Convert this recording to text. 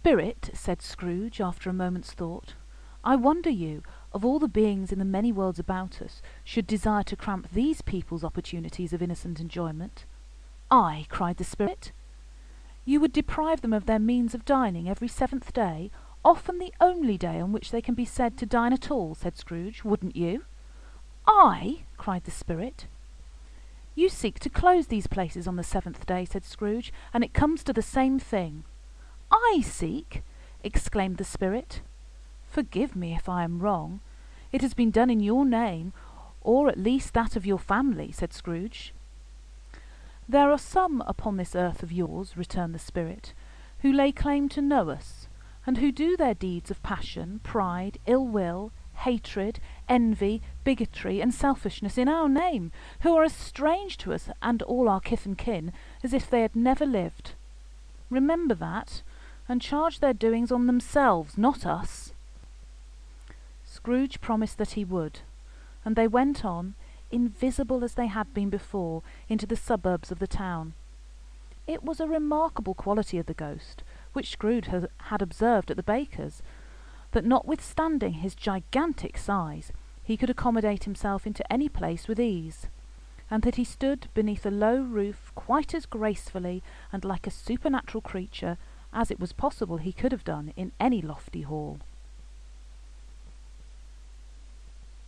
"Spirit," said Scrooge, after a moment's thought, "I wonder you, of all the beings in the many worlds about us, should desire to cramp these people's opportunities of innocent enjoyment." "I!" cried the Spirit. "You would deprive them of their means of dining every 7th day, often the only day on which they can be said to dine at all," said Scrooge, "wouldn't you?" "I!" cried the Spirit. "You seek to close these places on the 7th day," said Scrooge, "and it comes to the same thing." "I seek!" exclaimed the Spirit. "Forgive me if I am wrong. It has been done in your name, or at least that of your family," said Scrooge. "There are some upon this earth of yours," returned the Spirit, "who lay claim to know us, and who do their deeds of passion, pride, ill will, hatred, envy, bigotry, and selfishness in our name, who are as strange to us and all our kith and kin as if they had never lived. Remember that, and charge their doings on themselves, not us." Scrooge promised that he would, and they went on, invisible as they had been before, into the suburbs of the town. It was a remarkable quality of the ghost, which Scrooge had observed at the baker's, that notwithstanding his gigantic size, he could accommodate himself into any place with ease, and that he stood beneath a low roof quite as gracefully and like a supernatural creature as it was possible he could have done in any lofty hall.